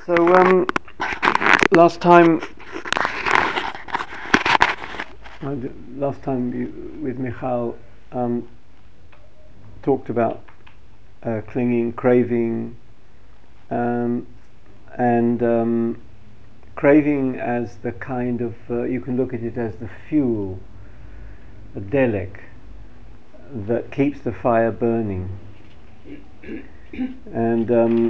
So last time with Michal talked about clinging, craving, and craving as the kind of you can look at it as the fuel, the delek that keeps the fire burning. And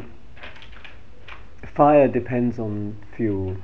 fire depends on fuel,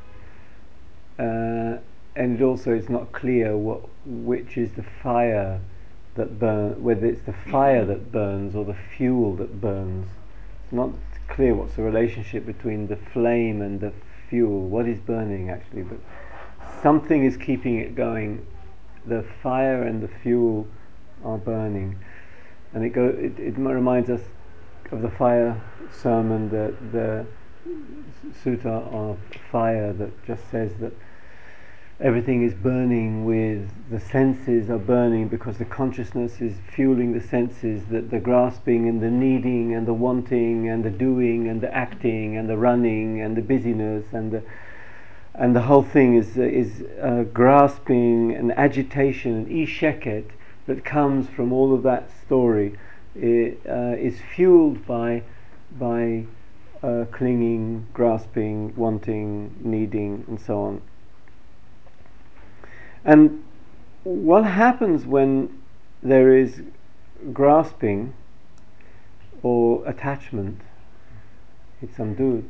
and it also is not clear which is the fire that burns, whether it's the fire that burns or the fuel that burns. It's not clear what's the relationship between the flame and the fuel. What is burning actually? But something is keeping it going. The fire and the fuel are burning, and it reminds us of the fire sermon, the sutta of fire that just says that everything is burning, with the senses are burning because the consciousness is fueling the senses, that the grasping and the needing and the wanting and the doing and the acting and the running and the busyness and the whole thing is grasping and agitation and isheket that comes from all of that story. It is fueled by clinging, grasping, wanting, needing, and so on. And what happens when there is grasping or attachment, it's hitzamdut,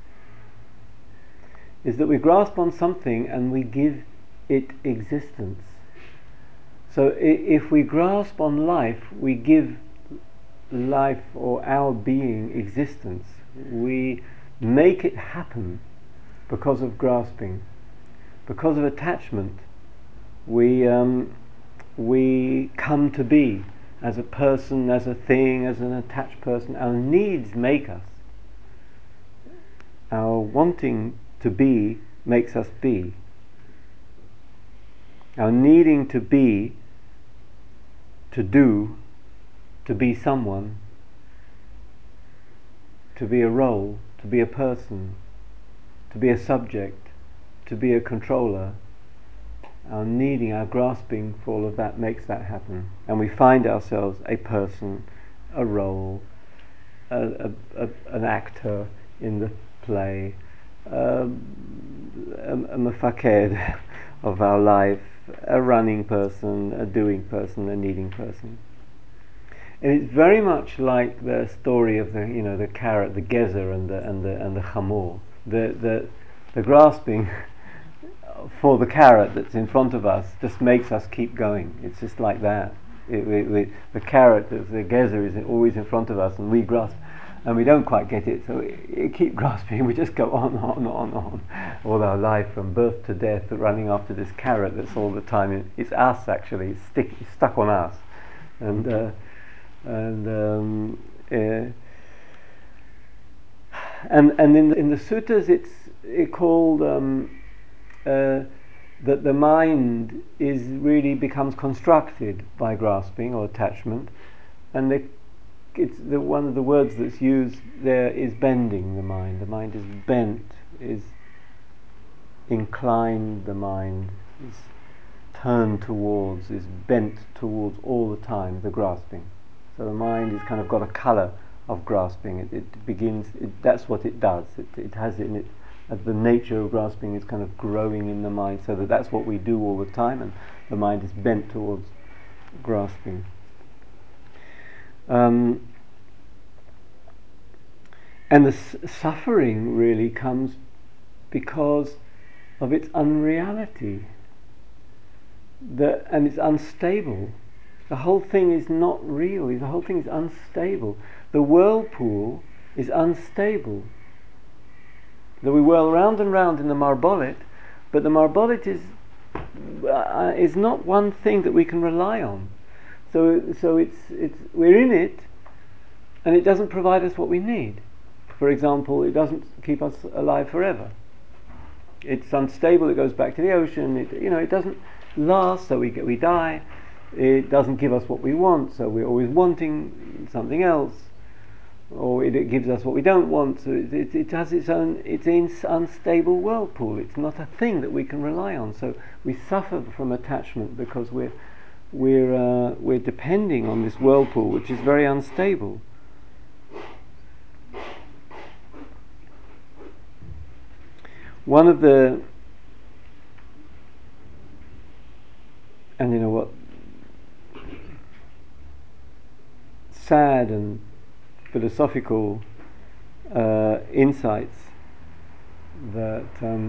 is that we grasp on something and we give it existence. So if we grasp on life, we give life or our being existence. We make it happen because of grasping. Because of attachment, we come to be as a person, as a thing, as an attached person. Our needs make us. Our wanting to be makes us be. Our needing to be, to do, to be someone, to be a role, to be a person, to be a subject, to be a controller. Our needing, our grasping for all of that makes that happen, and we find ourselves a person, a role, an actor in the play, a mefaked of our life, a running person, a doing person, a needing person. And it's very much like the story of the carrot, the gezer, and the chamor. The grasping for the carrot that's in front of us just makes us keep going. It's just like that. The carrot, the gezer, is always in front of us, and we grasp, and we don't quite get it, so we keep grasping. We just go on all our life, from birth to death, running after this carrot that's all the time. It's us actually. It's stuck on us, and in the suttas it's called that the mind becomes constructed by grasping or attachment, and one of the words that's used there is bending the mind. The mind is bent, is inclined. The mind is turned towards, is bent towards all the time, the grasping. So the mind is kind of got a colour of grasping. It begins. That's what it does. It has it in it. The nature of grasping is kind of growing in the mind, so that's what we do all the time, and the mind is bent towards grasping. And the suffering really comes because of its unreality, and it's unstable. The whole thing is not real. The whole thing is unstable. The whirlpool is unstable. That we whirl round and round in the marbolet, but the marbolet is not one thing that we can rely on. So we're in it, and it doesn't provide us what we need. For example, it doesn't keep us alive forever. It's unstable. It goes back to the ocean. It doesn't last, so we die. It doesn't give us what we want, so we're always wanting something else. or it gives us what we don't want. So it has its own, it's an unstable whirlpool. It's not a thing that we can rely on. So we suffer from attachment because we're depending on this whirlpool, which is very unstable. One of the, and you know what, sad and philosophical insights that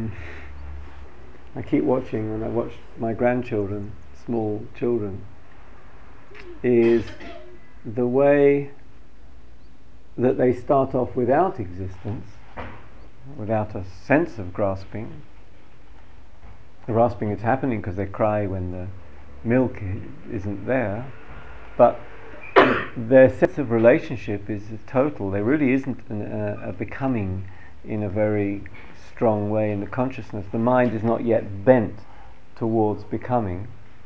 I keep watching when I watch my grandchildren, small children, is the way that they start off without existence, without a sense of grasping. The grasping is happening because they cry when the milk isn't there, but their sense of relationship is total. There really isn't a becoming in a very strong way in the consciousness. The mind is not yet bent towards becoming.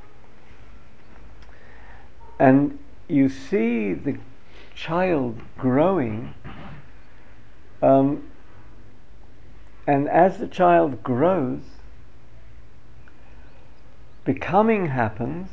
And you see the child growing, and as the child grows, becoming happens,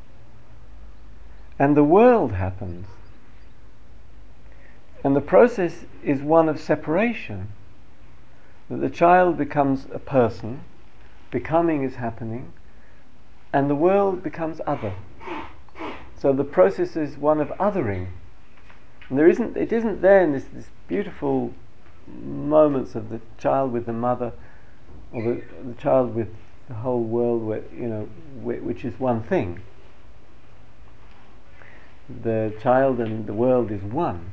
and the world happens. And the process is one of separation. That the child becomes a person, becoming is happening, and the world becomes other. So the process is one of othering. And it isn't there in this beautiful moments of the child with the mother, or the child with the whole world, which is one thing. The child and the world is one.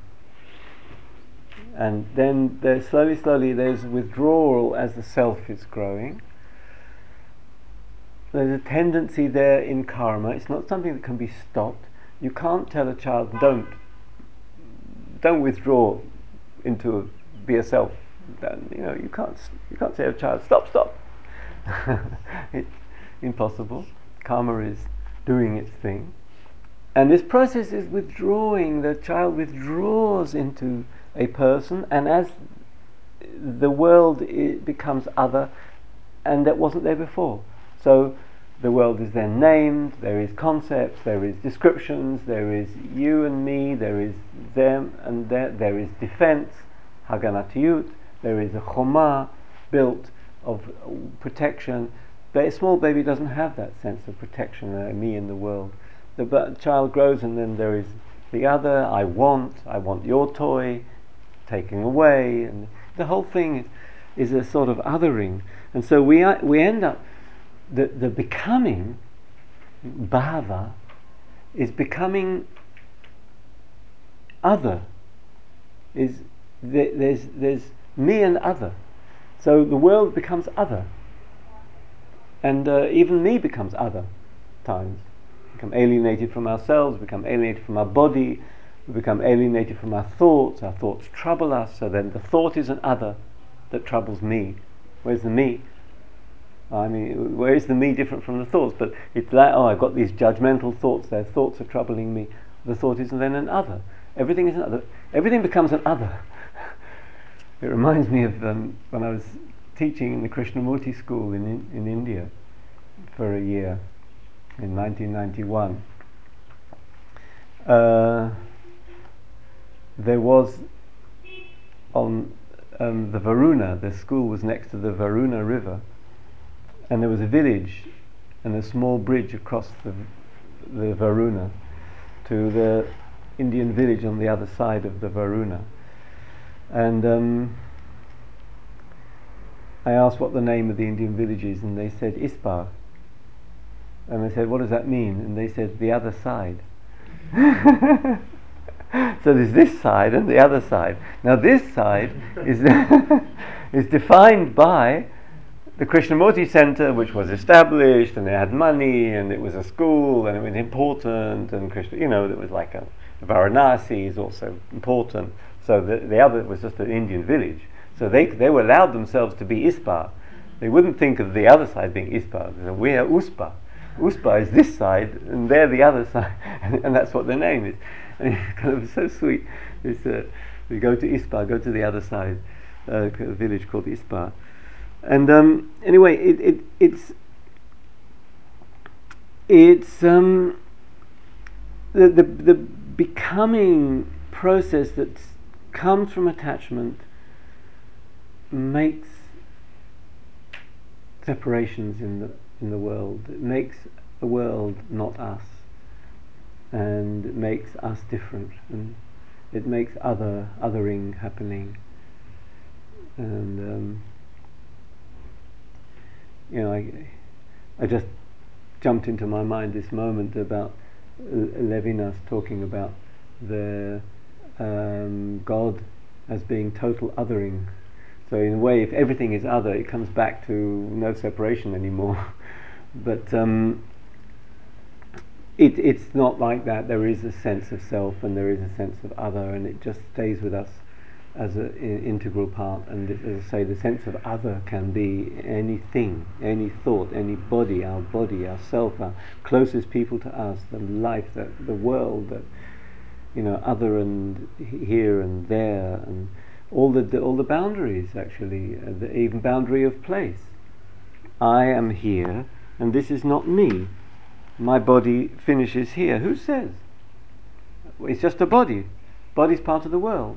And then there's slowly there's withdrawal as the self is growing. There's a tendency there in karma. It's not something that can be stopped. You can't tell a child, don't withdraw into be a self. You can't say to a child, stop. It's impossible. Karma is doing its thing. And this process is withdrawing. The child withdraws into a person, and as the world becomes other, and that wasn't there before. So the world is then named, there is concepts, there is descriptions, there is you and me, there is them and there is defense, haganatiyut, there is a choma built of protection. But a small baby doesn't have that sense of protection, me and the world. The child grows, and then there is the other. I want your toy, taking away, and the whole thing is a sort of othering. And so we end up the becoming, bhava, is becoming other. There's me and other. So the world becomes other, and even me becomes other times. Become alienated from ourselves, become alienated from our body, we become alienated from our thoughts trouble us, so then the thought is an other that troubles me. Where's the me? I mean, where is the me different from the thoughts? But it's that, I've got these judgmental thoughts, their thoughts are troubling me. The thought is then an other. Everything is an other. Everything becomes an other. It reminds me of when I was teaching in the Krishnamurti school in India for a year in 1991. There was on the Varuna, the school was next to the Varuna river, and there was a village and a small bridge across the Varuna to the Indian village on the other side of the Varuna. And I asked what the name of the Indian village is, and they said Ispar. And I said, what does that mean? And they said, the other side. So there's this side and the other side. Now this side is is defined by the Krishnamurti Center, which was established, and it had money, and it was a school, and it was important, and it was like Varanasi is also important. So the other was just an Indian village. So they were allowed themselves to be Ispar. They wouldn't think of the other side being Ispar. They said, we are Uspa. Uspa is this side, and they're the other side, and that's what their name is. And it's kind of so sweet. It's So you go to Ispa, go to the other side, a village called Ispa. And anyway, it's the becoming process that comes from attachment makes separations in the world. It makes the world not us, and it makes us different, and it makes othering happening. And I just jumped into my mind this moment about Levinas talking about the God as being total othering. So in a way, if everything is other, it comes back to no separation anymore. But it's not like that. There is a sense of self and there is a sense of other, and it just stays with us as an integral part. And as I say, the sense of other can be anything, any thought, any body, our self, our closest people to us, the life, the world, that other and here and there, and all the boundaries, actually, the even boundary of place. I am here, and this is not me. My body finishes here. Who says? It's just a body. Body's part of the world.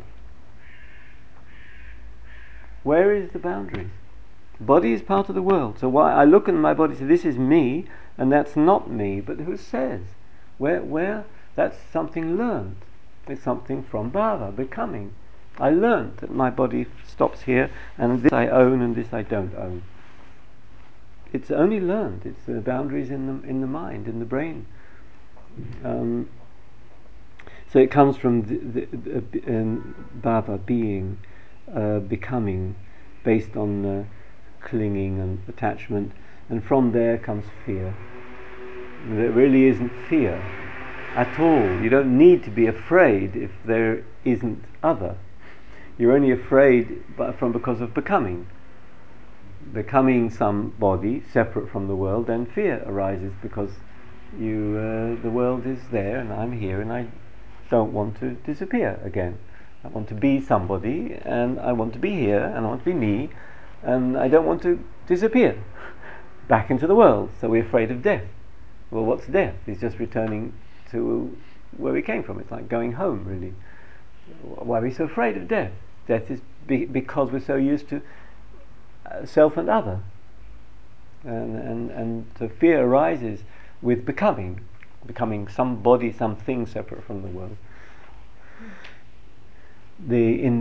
Where is the boundaries? Body is part of the world. So why I look at my body and say, this is me, and that's not me. But who says? Where? That's something learned. It's something from bhava, becoming. I learned that my body stops here, and this I own, and this I don't own. It's only learned. It's the boundaries in the mind, in the brain. So it comes from the bhava, being, becoming, based on clinging and attachment, and from there comes fear. There really isn't fear at all. You don't need to be afraid if there isn't other. You're only afraid because of becoming somebody separate from the world. Then fear arises because the world is there and I'm here and I don't want to disappear again. I want to be somebody, and I want to be here, and I want to be me, and I don't want to disappear back into the world. So we're afraid of death. Well, what's death? It's just returning to where we came from. It's like going home, really. Why are we so afraid of death? Death is because we're so used to self and other, and so fear arises with becoming somebody, something separate from the world. In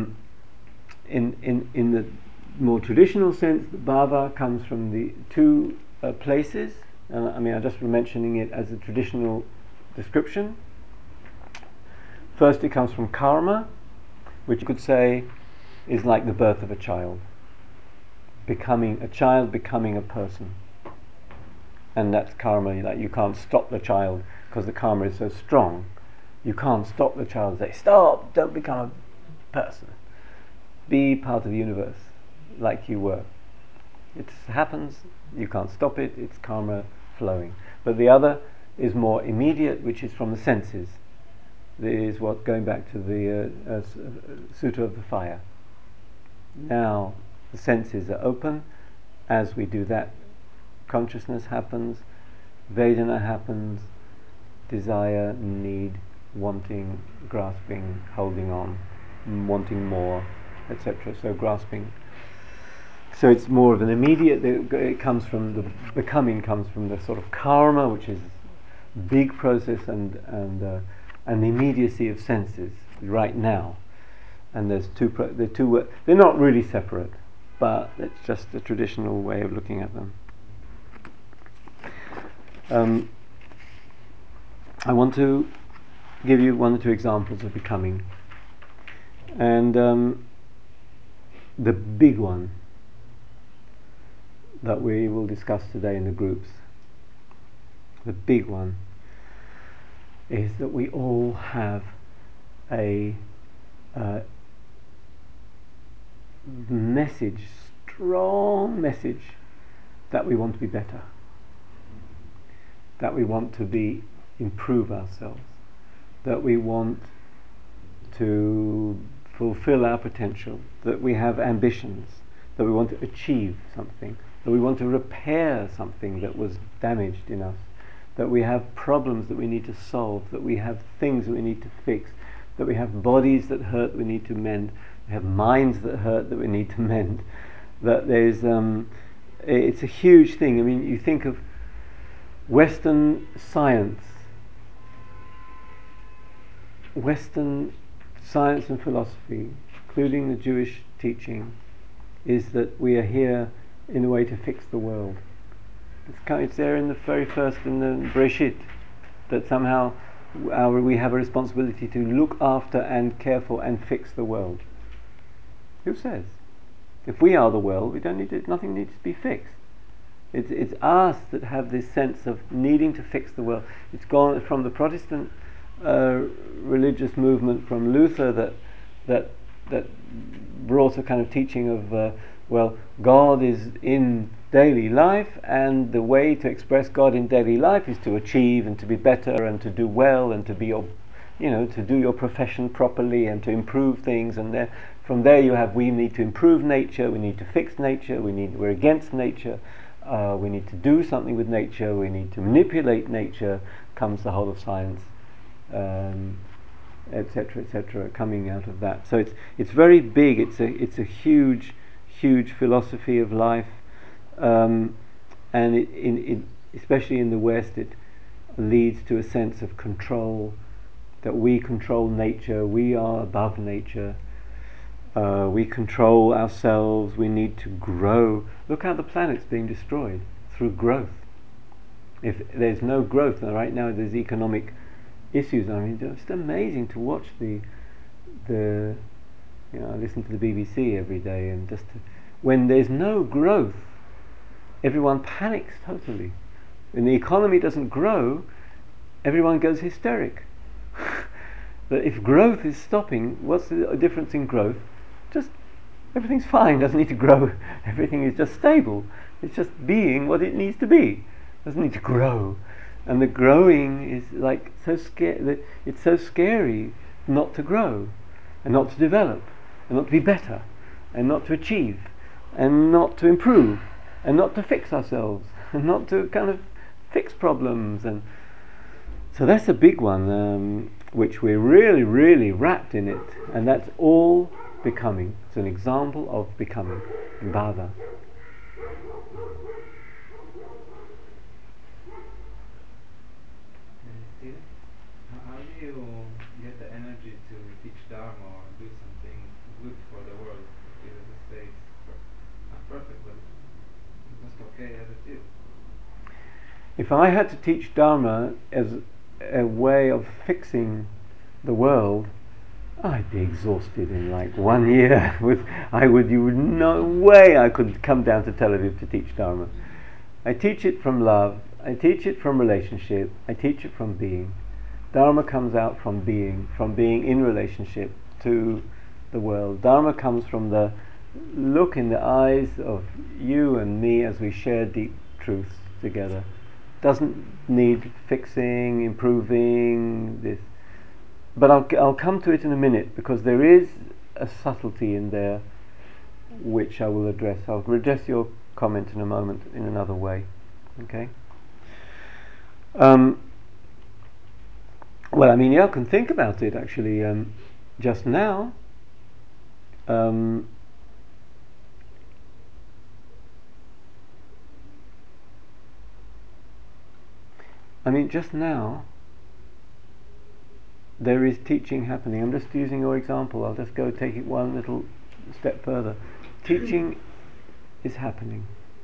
the more traditional sense, the bhava comes from the two places. I'm just mentioning it as a traditional description. First, it comes from karma, which you could say is like the birth of a child. Becoming a child, becoming a person. And that's karma, that you can't stop the child because the karma is so strong. You can't stop the child and say, stop, don't become a person. Be part of the universe like you were. It happens, you can't stop it, it's karma flowing. But the other is more immediate, which is from the senses. This is what, going back to the Sutta of the Fire. Now the senses are open. As we do that, consciousness happens, Vedana happens, desire, need, wanting, grasping, holding on, wanting more, etc. So grasping. So it's more of an immediate. It comes from the becoming, comes from the sort of karma, which is big process, and the immediacy of senses right now. And there's they're not really separate, but it's just a traditional way of looking at them. I want to give you one or two examples of becoming, and the big one that we will discuss today in the groups, the big one, is that we all have a message, strong message, that we want to be better, that we want to improve ourselves, that we want to fulfill our potential, that we have ambitions, that we want to achieve something, that we want to repair something that was damaged in us, that we have problems that we need to solve, that we have things that we need to fix, that we have bodies that hurt that we need to mend, we have minds that hurt that we need to mend, that there's it's a huge thing. I mean, you think of Western science and philosophy, including the Jewish teaching, is that we are here in a way to fix the world. It's there in the very first, in the Bereshit, that somehow we have a responsibility to look after and care for and fix the world. Who says? If we are the world, we don't need to, nothing needs to be fixed. It's us that have this sense of needing to fix the world. It's gone from the Protestant religious movement, from Luther, that brought a kind of teaching of God is in daily life, and the way to express God in daily life is to achieve and to be better and to do well and to be to do your profession properly and to improve things. And from there we need to improve nature, we need to fix nature, we're against nature, we need to do something with nature, we need to manipulate nature. Comes the whole of science, etc., etc., coming out of that. So it's very big. It's a huge philosophy of life, and it especially in the West, it leads to a sense of control, that we control nature, we are above nature, we control ourselves, we need to grow. Look how the planet's being destroyed through growth. If there's no growth, and right now there's economic issues. I mean, it's amazing to watch I listen to the BBC every day, and when there's no growth, everyone panics totally. When the economy doesn't grow, everyone goes hysteric. But if growth is stopping, what's the difference in growth? Just everything's fine, doesn't need to grow. Everything is just stable. It's just being what it needs to be. Doesn't need to grow. And the growing is like so scary. It's so scary not to grow, and not to develop, and not to be better, and not to achieve, and not to improve, and not to fix ourselves, and not to kind of fix problems. And so that's a big one, which we're really, really wrapped in it, and that's all becoming. It's an example of becoming in Bhava. How do you get the energy to teach Dharma or do something good for the world? You just say it's not perfect, but it's just okay as it is. If I had to teach Dharma as a way of fixing the world, I'd be exhausted in like 1 year. No way I could come down to Tel Aviv to teach Dharma. I teach it from love, I teach it from relationship, I teach it from being. Dharma comes out from being in relationship to the world. Dharma comes from the look in the eyes of you and me as we share deep truths together. Doesn't need fixing, improving this. But I'll come to it in a minute, because there is a subtlety in there which I will address. I'll address your comment in a moment in another way. Okay? Well, I mean, you can think about it actually. Just now, there is teaching happening. I'm just using your example. I'll just go take it one little step further. Teaching is happening.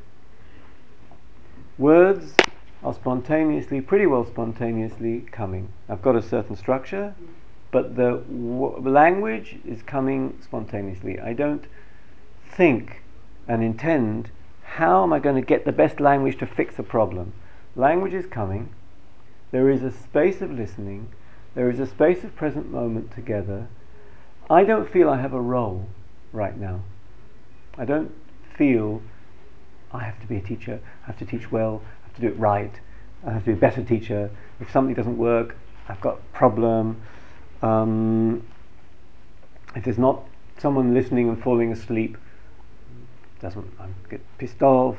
Words are pretty well spontaneously coming. I've got a certain structure, but the language is coming spontaneously. I don't think and intend, how am I going to get the best language to fix a problem? Language is coming. There is a space of listening. There is a space of present moment together. I don't feel I have a role right now. I don't feel I have to be a teacher, I have to teach well, I have to do it right, I have to be a better teacher. If something doesn't work, I've got a problem. If there's not someone listening and falling asleep doesn't get pissed off.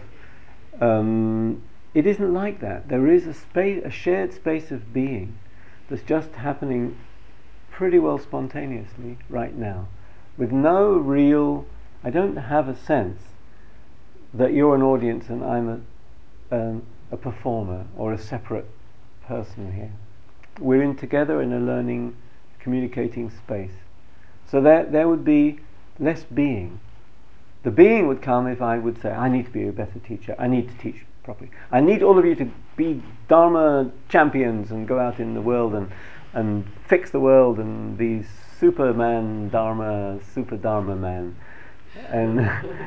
It isn't like that. There is a shared space of being that's just happening pretty well spontaneously right now, with no real. I don't have a sense that you're an audience and I'm a performer or a separate person here. We're in together in a learning, communicating space. So there would be less being. The being would come if I would say, I need to be a better teacher, I need to teach properly, I need all of you to be Dharma champions and go out in the world and fix the world and be Superman Dharma, Super Dharma man. And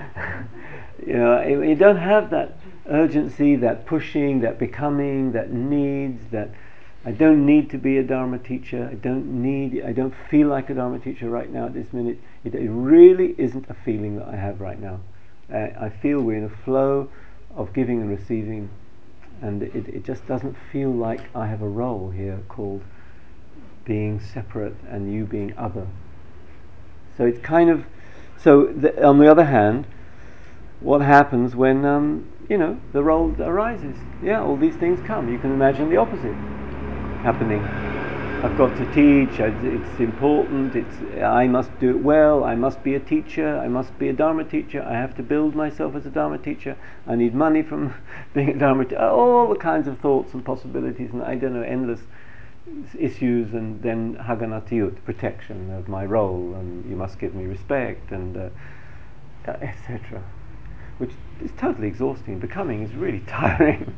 you don't have that urgency, that pushing, that becoming, that needs, that I don't need to be a Dharma teacher, I don't feel like a Dharma teacher right now at this minute. It really isn't a feeling that I have right now. I feel we're in a flow of giving and receiving, and it just doesn't feel like I have a role here called being separate and you being other. So it's kind of, on the other hand, what happens when the role arises? Yeah, all these things come. You can imagine the opposite happening. I've got to teach, it's important, I must do it well, I must be a teacher, I must be a Dharma teacher, I have to build myself as a Dharma teacher, I need money from being a Dharma teacher, all the kinds of thoughts and possibilities, and I don't know, endless issues, and then Haganatiyut, protection of my role, and you must give me respect, and etc. Which is totally exhausting. Becoming is really tiring.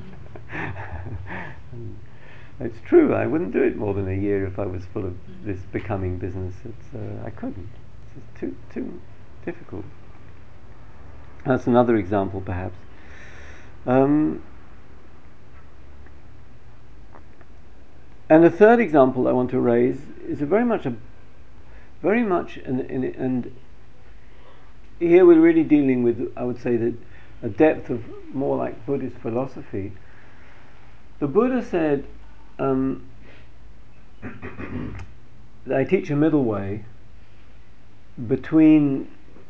It's true, I wouldn't do it more than a year if I was full of this becoming business. I couldn't. It's too difficult. That's another example, perhaps. And the third example I want to raise is and here we're really dealing with, I would say, that a depth of more like Buddhist philosophy. The Buddha said, I teach a middle way between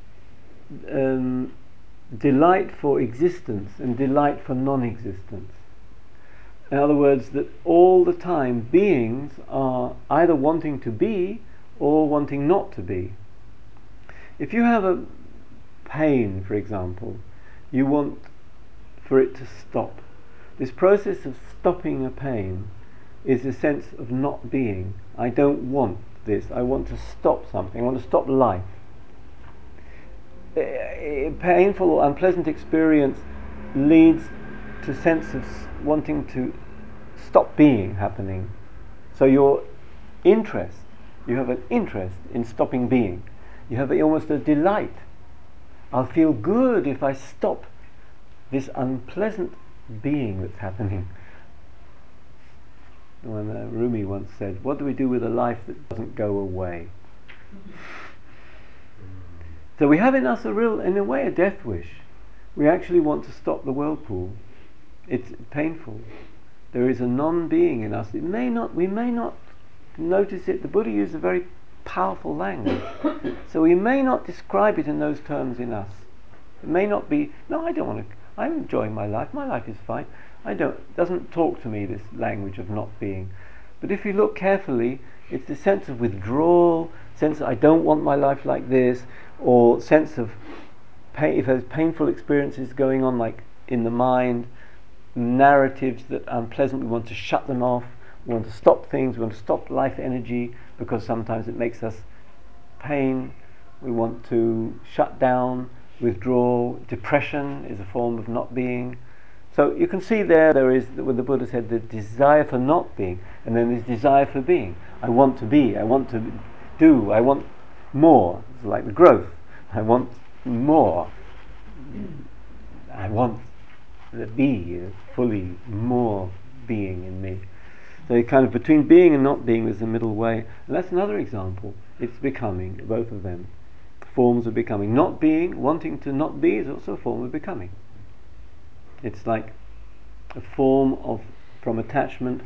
delight for existence and delight for non-existence. In other words, that all the time beings are either wanting to be or wanting not to be. If you have a pain, for example, you want for it to stop. This process of stopping a pain is a sense of not being. I don't want this. I want to stop something. I want to stop life. A painful or unpleasant experience leads to a sense of wanting to stop being happening. So you have an interest in stopping being. You have almost a delight. I'll feel good if I stop this unpleasant being that's happening. When Rumi once said, what do we do with a life that doesn't go away? So we have in us in a way, a death wish. We actually want to stop the whirlpool. It's painful. There is a non-being in us. We may not notice it. The Buddha used a very powerful language. So we may not describe it in those terms in us. It may not be, no, I don't want to, I'm enjoying my life is fine. Doesn't talk to me, this language of not being. But if you look carefully, it's the sense of withdrawal, sense that I don't want my life like this, or sense of pain, if there's painful experiences going on like in the mind, narratives that are unpleasant, we want to shut them off, we want to stop things, we want to stop life energy because sometimes it makes us pain, we want to shut down, withdraw. Depression is a form of not being. So you can see there is, when the Buddha said, the desire for not being, and then this desire for being. I want to be, I want to do, I want more. It's like the growth. I want more. I want to be fully more being in me. So kind of between being and not being there's a middle way. And that's another example. It's becoming, both of them. Forms of becoming. Not being, wanting to not be, is also a form of becoming. It's like a form of, from attachment,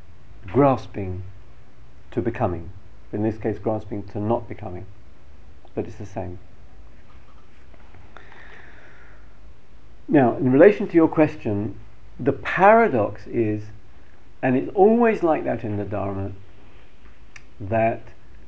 grasping to becoming. In this case, grasping to not becoming. but it's the same. Now, in relation to your question, the paradox is, and it's always like that in the Dharma, that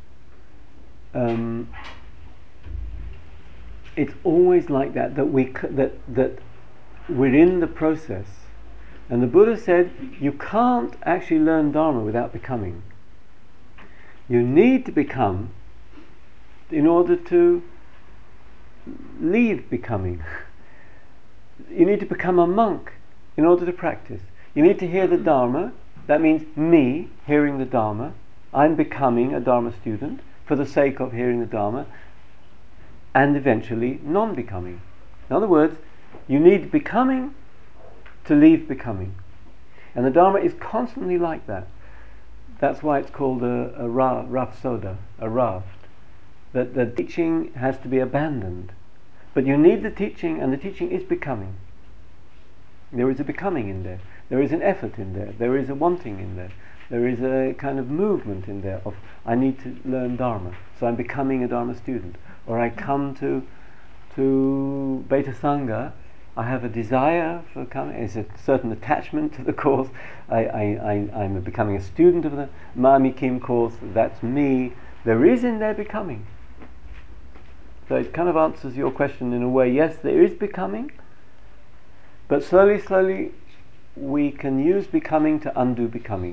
it's always like that that we're in the process. And the Buddha said, you can't actually learn Dharma without becoming. You need to become in order to leave becoming. You need to become a monk in order to practice. You need to hear the Dharma. That means me hearing the Dharma. I'm becoming a Dharma student for the sake of hearing the Dharma, and eventually non-becoming. In other words, you need becoming to leave becoming. And the Dharma is constantly like that. That's why it's called a rafsoda, a raft. That the teaching has to be abandoned. But you need the teaching, and the teaching is becoming. There is a becoming in there. There is an effort in there. There is a wanting in there. There is a kind of movement in there of, I need to learn Dharma, so I'm becoming a Dharma student. Or I come to Beta Sangha, I have a desire for coming, there's a certain attachment to the course, I'm becoming a student of the Mami Kim course, that's me. There is in there becoming. So it kind of answers your question in a way. Yes, there is becoming, but slowly we can use becoming to undo becoming.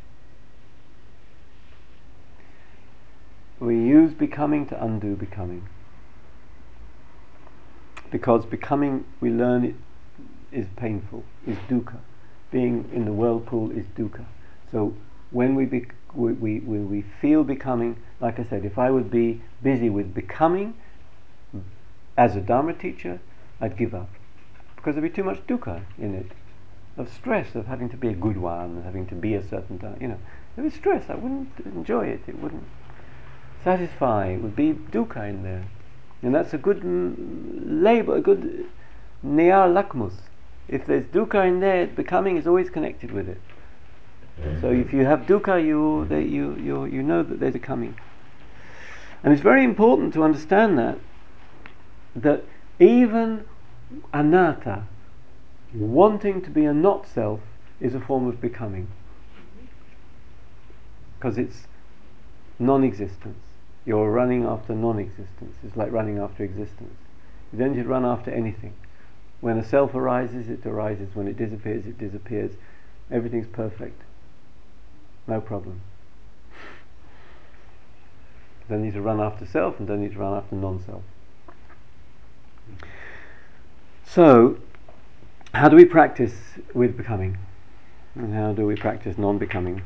We use becoming to undo becoming. Because becoming, we learn it is painful, is dukkha. Being in the whirlpool is dukkha. So when we feel becoming, like I said, if I would be busy with becoming as a Dharma teacher, I'd give up. Because there'd be too much dukkha in it. Of stress, of having to be a good one, of having to be a certain time, There was stress, I wouldn't enjoy it, it wouldn't satisfy, it would be dukkha in there. And that's a good label, a good niyar lakmus. If there's dukkha in there, becoming is always connected with it. So if you have dukkha, you know that there's becoming. And it's very important to understand that even anatta, wanting to be a not self, is a form of becoming. Because it's non-existence. You're running after non-existence. It's like running after existence. You don't need to run after anything. When a self arises, it arises. When it disappears, it disappears. Everything's perfect. No problem. Don't need to run after self, and don't need to run after non-self. So, how do we practice with becoming? And how do we practice non-becoming?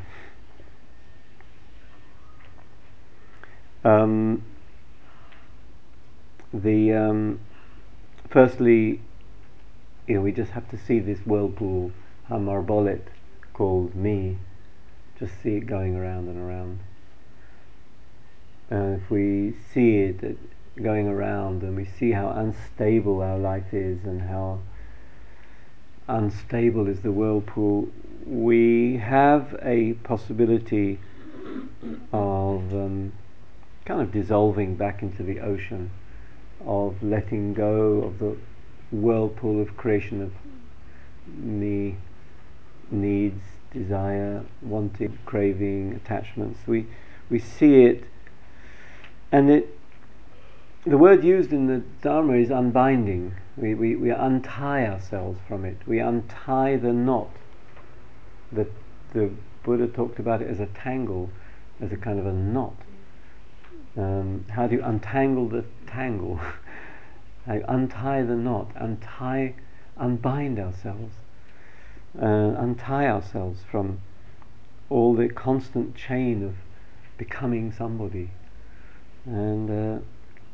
Firstly, we just have to see this whirlpool, Hamarbolet, called me. Just see it going around and around. And if we see it going around, and we see how unstable our life is, and how unstable is the whirlpool, we have a possibility of kind of dissolving back into the ocean, of letting go of the whirlpool of creation of me, needs, desire, wanting, craving, attachments. We see it, and the word used in the Dharma is unbinding. We untie ourselves from it. We untie the knot. The Buddha talked about it as a tangle, as a kind of a knot. How do you untangle the tangle? Untie the knot, unbind ourselves, untie ourselves from all the constant chain of becoming somebody, and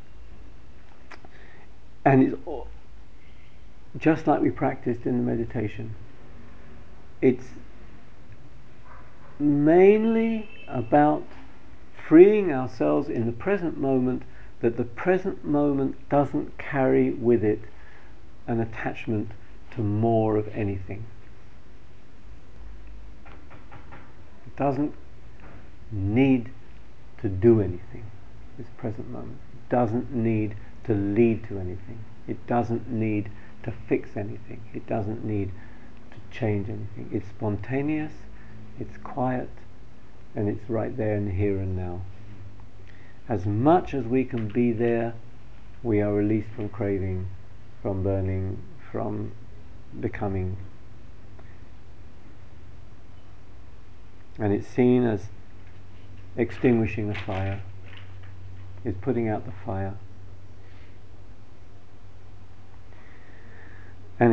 it's just like we practiced in the meditation. It's mainly about freeing ourselves in the present moment, that the present moment doesn't carry with it an attachment to more of anything. It doesn't need to do anything, this present moment. doesn't need to lead to anything. It doesn't need to fix anything. It doesn't need to change anything. It's spontaneous, it's quiet, and it's right there in the here and now. As much as we can be there, we are released from craving, from burning, from becoming. And it's seen as extinguishing a fire. It's putting out the fire. And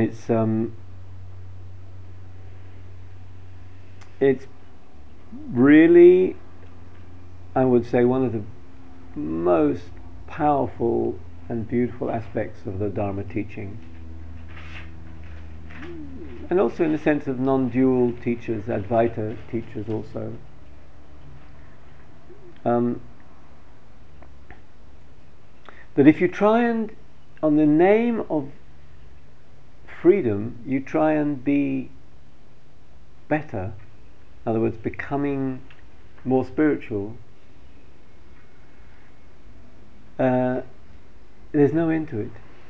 it's really, I would say, one of the most powerful and beautiful aspects of the Dharma teaching. And also in the sense of non-dual teachers, Advaita teachers also. That if you try and, on the name of freedom, you try and be better, in other words, becoming more spiritual, there's no end to it.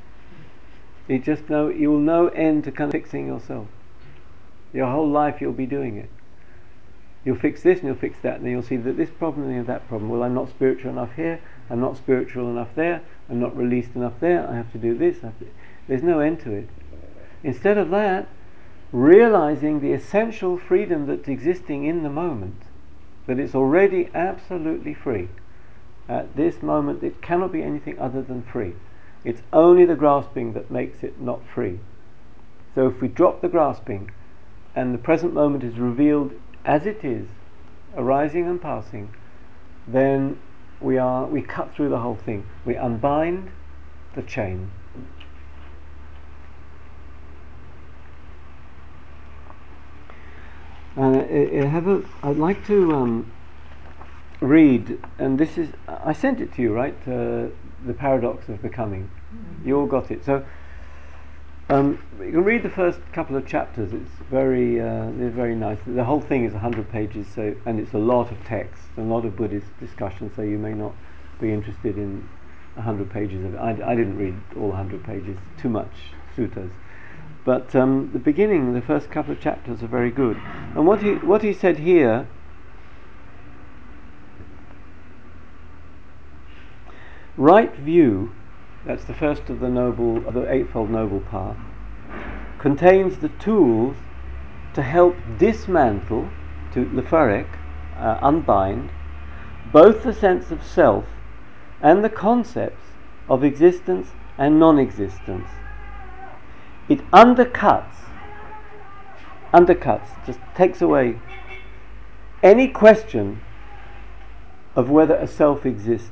You will no end to kind of fixing yourself. Your whole life you'll be doing it. You'll fix this and you'll fix that, and then you'll see that this problem and that problem. Well, I'm not spiritual enough here, I'm not spiritual enough there, I'm not released enough there, I have to do this. There's no end to it. Instead of that, realizing the essential freedom that's existing in the moment, that it's already absolutely free. At this moment it cannot be anything other than free. It's only the grasping that makes it not free. So if we drop the grasping and the present moment is revealed as it is, arising and passing, then we cut through the whole thing. We unbind the chain. I'd like to read, and this is, I sent it to you, right? The Paradox of Becoming. You all got it. So you can read the first couple of chapters. It's they're very nice. The whole thing is 100 pages, and it's a lot of text, a lot of Buddhist discussion. So you may not be interested in 100 pages of it. I didn't read all 100 pages. Too much suttas. But the beginning, the first couple of chapters are very good. And what he said here, right view, that's the first of the Eightfold Noble Path, contains the tools to help dismantle, to lefarek, unbind, both the sense of self and the concepts of existence and non-existence. It undercuts, just takes away any question of whether a self exists.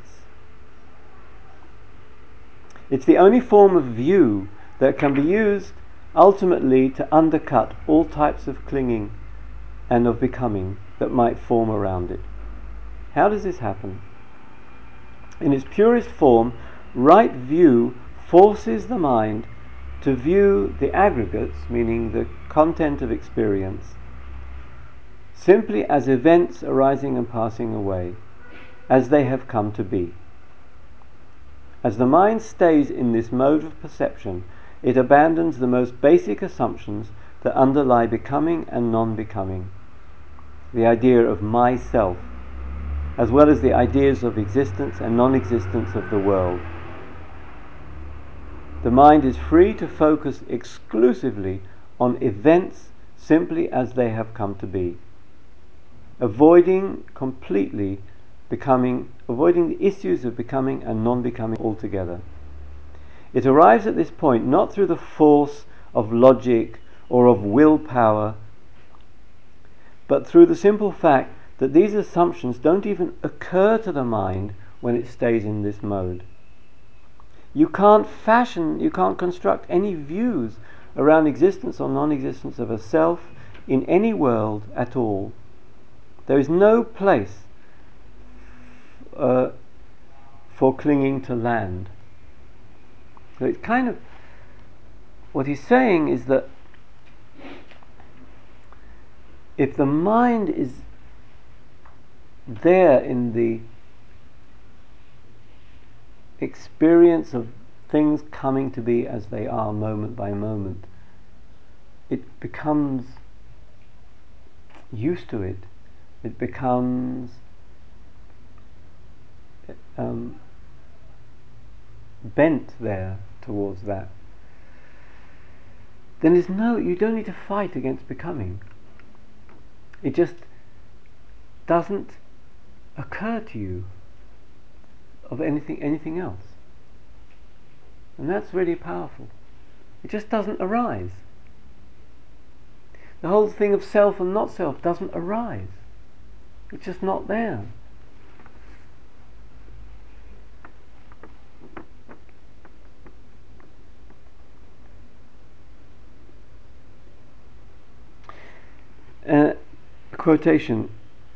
It's the only form of view that can be used ultimately to undercut all types of clinging and of becoming that might form around it. How does this happen? In its purest form, right view forces the mind to view the aggregates, meaning the content of experience, simply as events arising and passing away, as they have come to be. As the mind stays in this mode of perception, it abandons the most basic assumptions that underlie becoming and non-becoming, the idea of myself, as well as the ideas of existence and non-existence of the world. The mind is free to focus exclusively on events simply as they have come to be, avoiding the issues of becoming and non-becoming altogether. It arrives at this point not through the force of logic or of willpower, but through the simple fact that these assumptions don't even occur to the mind when it stays in this mode. You can't construct any views around existence or non-existence of a self in any world at all. There is no place for clinging to land. So it's kind of, what he's saying is that if the mind is there in the experience of things coming to be as they are moment by moment, it becomes used to it. It becomes bent there towards that. Then you don't need to fight against becoming. It just doesn't occur to you of anything else. And that's really powerful. It just doesn't arise. The whole thing of self and not self doesn't arise. It's just not there. Quotation.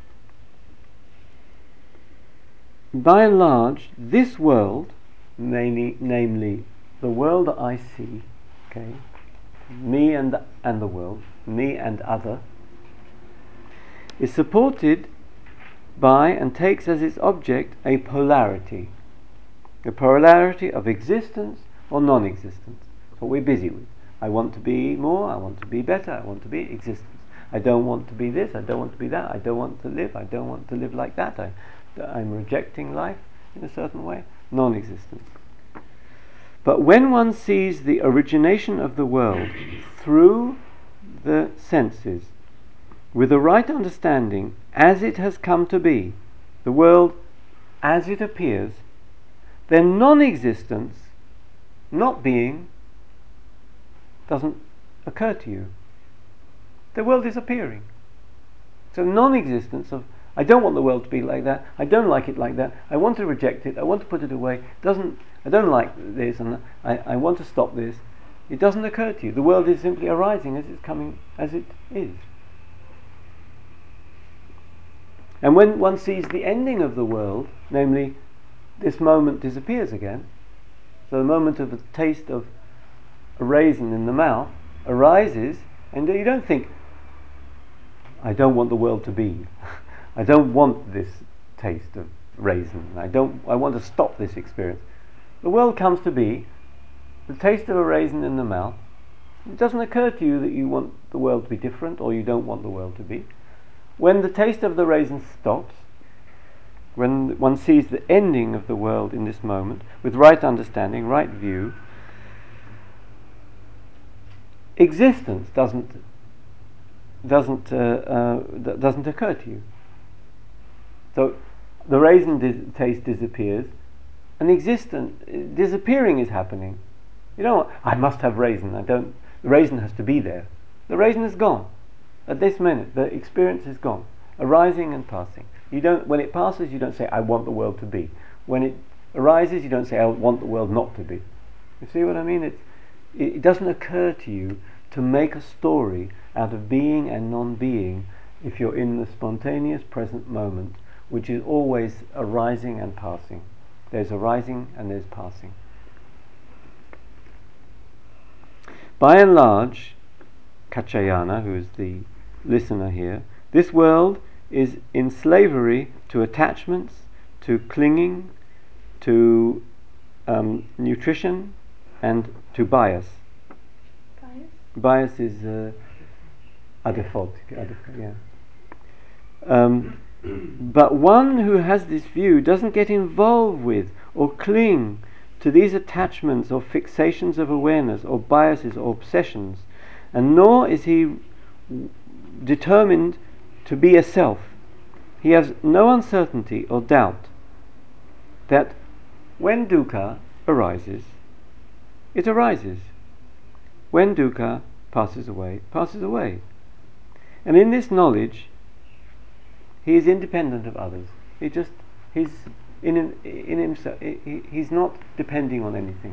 By and large, this world, namely the world that I see, okay, me and the world, me and other, is supported by and takes as its object a polarity of existence or non-existence. That's what we're busy with. I want to be more, I want to be better, I want to be existence. I don't want to be this, I don't want to be that, I don't want to live like that. I'm rejecting life in a certain way. Non-existence. But when one sees the origination of the world through the senses, with the right understanding as it has come to be, the world as it appears, then non-existence, not being, doesn't occur to you. The world is appearing. So non-existence of, I don't want the world to be like that, I don't like it like that, I want to reject it, I want to put it away, I don't like this, and I want to stop this. It doesn't occur to you. The world is simply arising as it's coming, as it is. And when one sees the ending of the world, namely this moment disappears again, so the moment of the taste of a raisin in the mouth arises, and you don't think, I don't want the world to be. I don't want this taste of raisin. I want to stop this experience. The world comes to be, the taste of a raisin in the mouth. It doesn't occur to you that you want the world to be different or you don't want the world to be. When the taste of the raisin stops, when one sees the ending of the world in this moment, with right understanding, right view, existence doesn't occur to you. So the raisin taste disappears, and disappearing is happening. You know, I must have raisin. The raisin has to be there. The raisin is gone. At this minute, the experience is gone, arising and passing. When it passes, you don't say, I want the world to be. When it arises, you don't say, I want the world not to be. You see what I mean? It doesn't occur to you to make a story out of being and non-being if you're in the spontaneous present moment, which is always arising and passing. There's arising and there's passing. By and large, Kachayana, who is the listener here, this world is in slavery to attachments, to clinging, to nutrition, and to bias. Bias is adefot, yeah. But one who has this view doesn't get involved with or cling to these attachments or fixations of awareness or biases or obsessions, and nor is he determined to be a self. He has no uncertainty or doubt that when dukkha arises, it arises. When dukkha passes away, it passes away. And in this knowledge, he is independent of others. He's in himself. He's not depending on anything.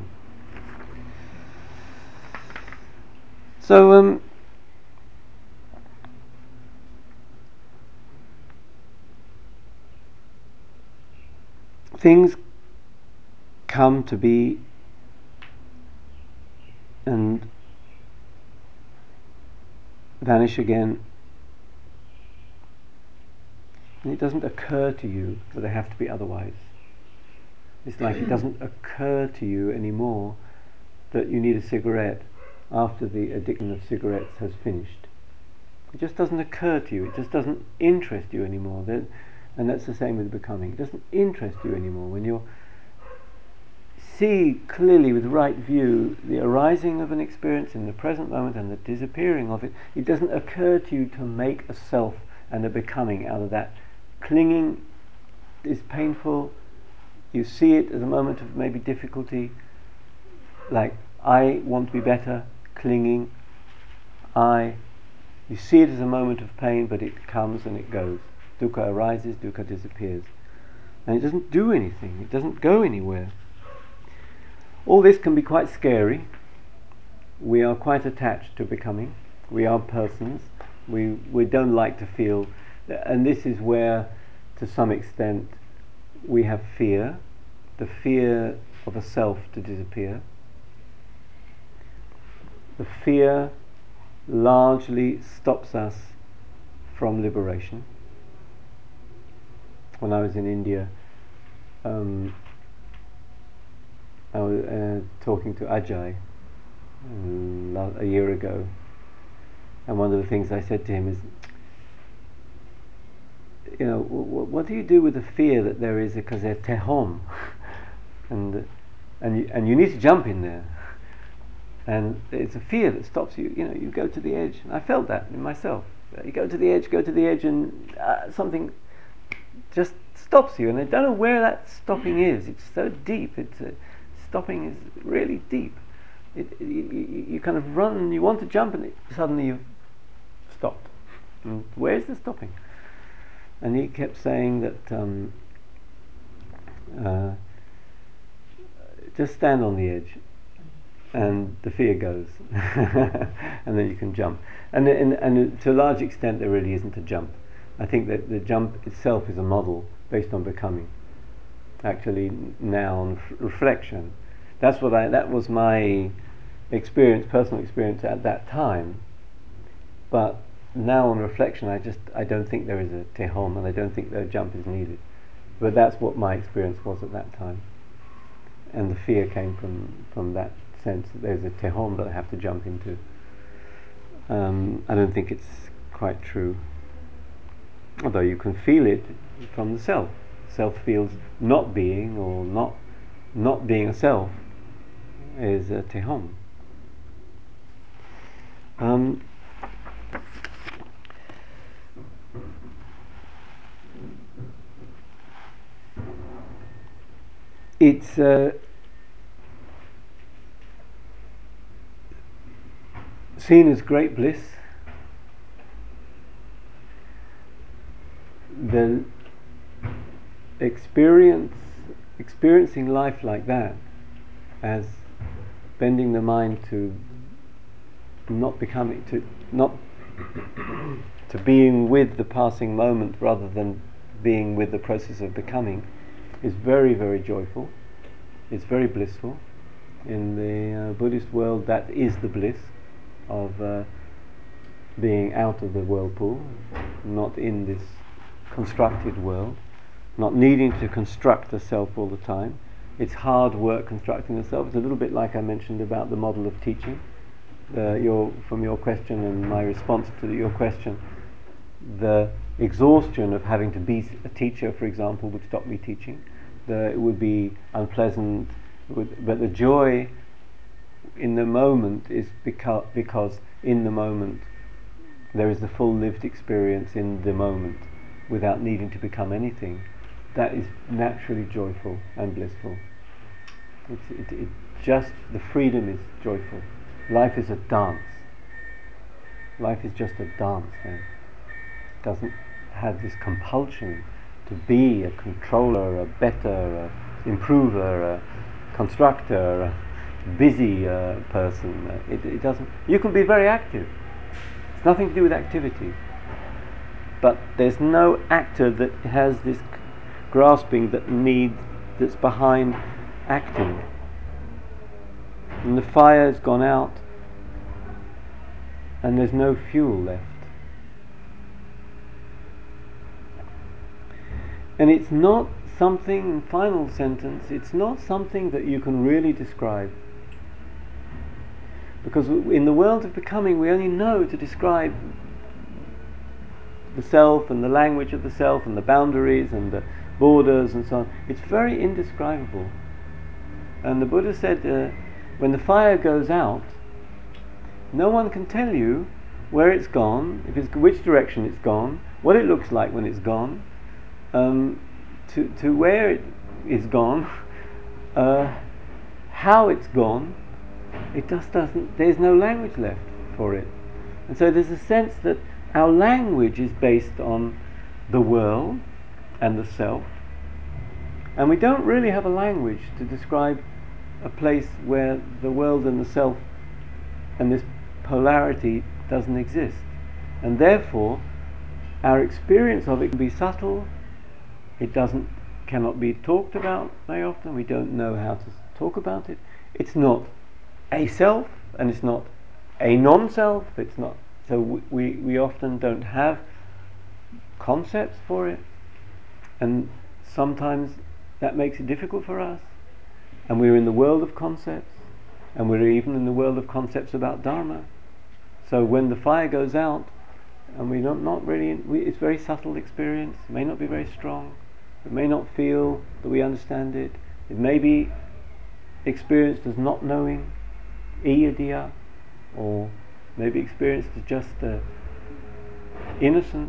So things come to be and vanish again, and it doesn't occur to you that they have to be otherwise. It's like it doesn't occur to you anymore that you need a cigarette after the addiction of cigarettes has finished. It just doesn't occur to you. It just doesn't interest you anymore. And that's the same with becoming. It doesn't interest you anymore. When you see clearly with right view the arising of an experience in the present moment and the disappearing of it, it doesn't occur to you to make a self and a becoming out of that. Clinging is painful. You see it as a moment of maybe difficulty, like I want to be better, clinging, you see it as a moment of pain, but it comes and it goes. Dukkha arises, dukkha disappears. And it doesn't do anything, it doesn't go anywhere. All this can be quite scary. We are quite attached to becoming. We are persons. We don't like to feel, and this is where, to some extent, we have fear, the fear of a self to disappear. The fear largely stops us from liberation. When I was in India, I was talking to Ajay a year ago, and one of the things I said to him is, what do you do with the fear that there is a tehom, and you need to jump in there, and it's a fear that stops you. You go to the edge, and I felt that in myself. You go to the edge, and something just stops you, and I don't know where that stopping is. It's so deep. Stopping is really deep. You kind of run, and you want to jump, and suddenly you've stopped. And where's the stopping? And he kept saying that just stand on the edge, and the fear goes, and then you can jump. And to a large extent, there really isn't a jump. I think that the jump itself is a model based on becoming. Actually, now on reflection, that was my experience, personal experience at that time. But now on reflection, I don't think there is a tehom, and I don't think that a jump is needed. But that's what my experience was at that time, and the fear came from that sense that there's a tehom that I have to jump into. I don't think it's quite true, although you can feel it from the self. Self feels not being, or not being a self is a tehom. It's seen as great bliss. The experiencing life like that, as bending the mind to not becoming, to being with the passing moment rather than being with the process of becoming, is very, very joyful. It's very blissful. In the Buddhist world, that is the bliss of being out of the whirlpool, not in this constructed world, not needing to construct a self all the time. It's hard work constructing the self. It's a little bit like I mentioned about the model of teaching. From your question and my response to your question, the exhaustion of having to be a teacher, for example, would stop me teaching. It would be unpleasant, but the joy in the moment is because in the moment there is the full lived experience in the moment without needing to become anything. That is naturally joyful and blissful. It just, the freedom is joyful. Life is a dance. Life is just a dance then. It doesn't have this compulsion to be a controller, a better, a improver, a constructor, a busy person. It doesn't. You can be very active. It's nothing to do with activity. But there's no actor that has this grasping that's behind acting. And the fire's gone out, and there's no fuel left. And it's not something, final sentence, it's not something that you can really describe. Because in the world of becoming, we only know to describe the self and the language of the self and the boundaries and the borders and so on. It's very indescribable. And the Buddha said, when the fire goes out, no one can tell you where it's gone, which direction it's gone, what it looks like when it's gone, to where it is gone, how it's gone. It just doesn't. There's no language left for it, and so there's a sense that our language is based on the world and the self, and we don't really have a language to describe a place where the world and the self and this polarity doesn't exist, and therefore our experience of it can be subtle. It cannot be talked about very often. We don't know how to talk about it. It's not a self, and it's not a non-self. It's not. So we often don't have concepts for it, and sometimes that makes it difficult for us. And we're in the world of concepts, and we're even in the world of concepts about Dharma. So when the fire goes out, and we're not really, it's very subtle experience. It may not be very strong. It may not feel that we understand it. It may be experienced as not knowing, iyadiya, or maybe experienced as just innocence,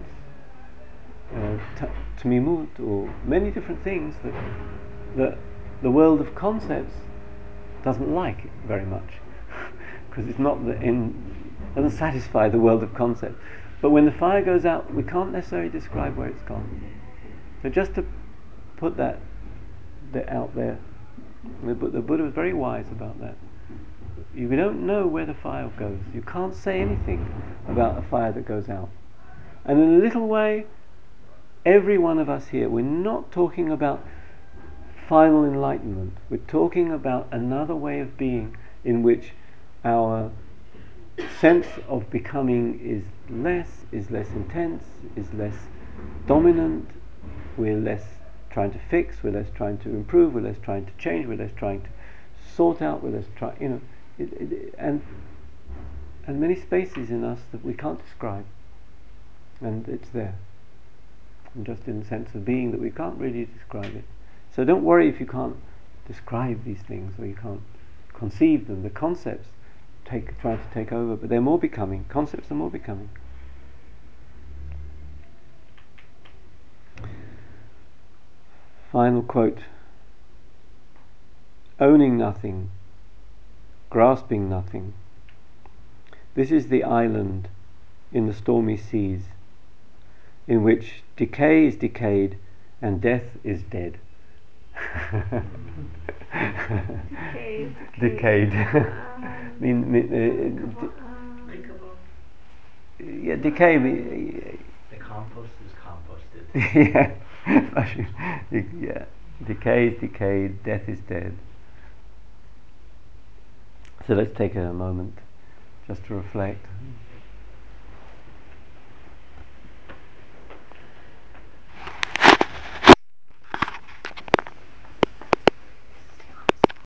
tamimut, or many different things that the world of concepts doesn't like it very much, because it's not doesn't satisfy the world of concepts. But when the fire goes out, we can't necessarily describe where it's gone. So just to put that out there, the Buddha was very wise about that. You don't know where the fire goes. You can't say anything about a fire that goes out. And in a little way, every one of us here, we're not talking about final enlightenment. We're talking about another way of being in which our sense of becoming is less intense, is less dominant. We're less trying to fix, we're less trying to improve, we're less trying to change, we're less trying to sort out, we're less trying, and many spaces in us that we can't describe, and it's there, and just in the sense of being that we can't really describe it. So don't worry if you can't describe these things, or you can't conceive them. The concepts try to take over, but they're more becoming. Concepts are more becoming. Final quote. Owning nothing, grasping nothing. This is the island in the stormy seas, in which decay is decayed and death is dead. Decayed. Yeah, decay. The compost is composted. Yeah, decay is decayed, death is dead. So let's take a moment just to reflect.